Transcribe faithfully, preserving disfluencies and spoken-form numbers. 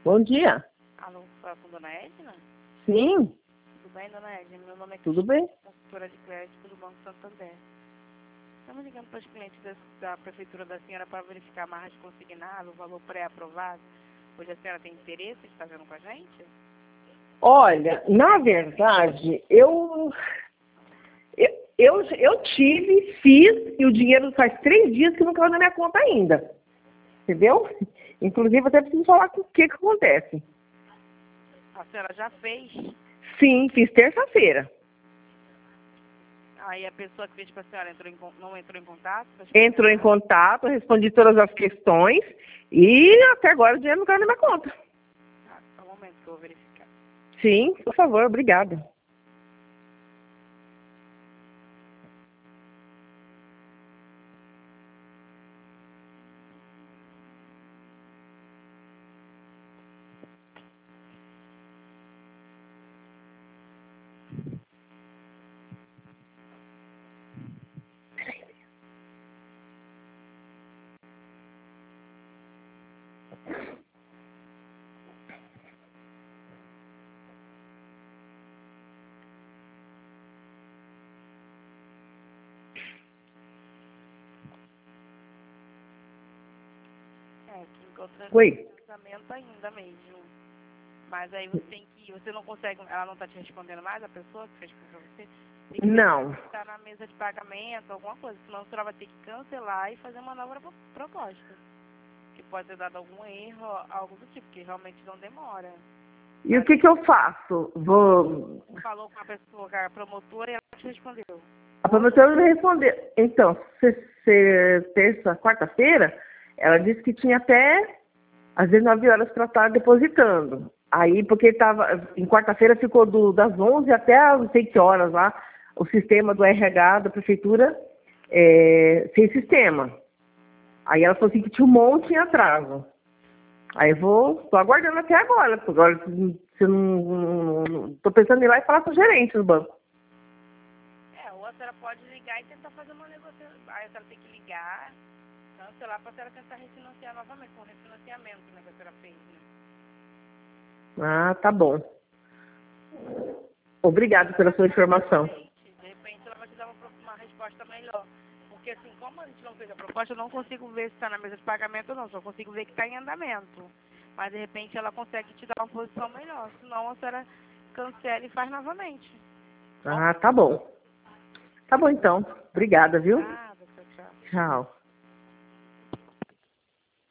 Bom dia. Alô, fala com Dona Edna? Sim, Tudo bem, Dona Edna? Meu nome é tudo bem? consultora de crédito do Banco Santander. Estamos ligando para os clientes da, da Prefeitura da senhora para verificar a margem consignada, o valor pré-aprovado. Hoje a senhora tem interesse em estar vendo com a gente? Olha, na verdade, eu, eu, eu, eu tive, fiz, e o dinheiro faz três dias que não caiu na minha conta ainda. Entendeu? Inclusive, até preciso falar com o que, que acontece. A senhora já fez? Sim, fiz terça-feira. Aí a pessoa que fez para a senhora entrou em, con- não entrou em contato? Entrou em contato, respondi todas as questões e até agora o dinheiro não caiu na minha conta. Ah, só um momento que eu vou verificar. Sim, por favor, obrigada. É, que encontra Oi. pensamento ainda mesmo. Mas aí você tem que, você não consegue, ela não está te respondendo mais, a pessoa que fez para você? Tem que Não. estar na mesa de pagamento, alguma coisa, senão a senhora vai ter que cancelar e fazer uma nova pro- proposta. Que pode ter dado algum erro, algo do tipo, que realmente não demora. E o que, que eu faço? Vou. Falou com a pessoa, com a promotora, e ela te respondeu. A promotora me respondeu. Então, se, se, terça, quarta-feira, ela disse que tinha até às dezenove horas para estar depositando. Aí, porque tava, em quarta-feira ficou do, das onze até as não sei que horas lá, o sistema do R H da prefeitura é, sem sistema. Aí ela falou assim que tinha um monte em atraso. Aí eu vou, tô aguardando até agora, porque agora se eu não, não, não- tô pensando em ir lá e falar com o gerente do banco. É, ou a senhora pode ligar e tentar fazer uma negociação. Aí a senhora tem que ligar, cancelar para a senhora tentar refinanciar novamente, com o refinanciamento, né, que a senhora fez, né? Ah, tá bom. Obrigado pela sua informação. De repente ela vai te dar uma, pro- uma resposta melhor. Porque assim, como a gente não fez a proposta, eu não consigo ver se está na mesa de pagamento ou não, só consigo ver que está em andamento. Mas de repente ela consegue te dar uma posição melhor. Senão a senhora cancela e faz novamente. Ah, tá bom. Tá bom então. Obrigada, viu? Nada, tchau, tchau. Tchau.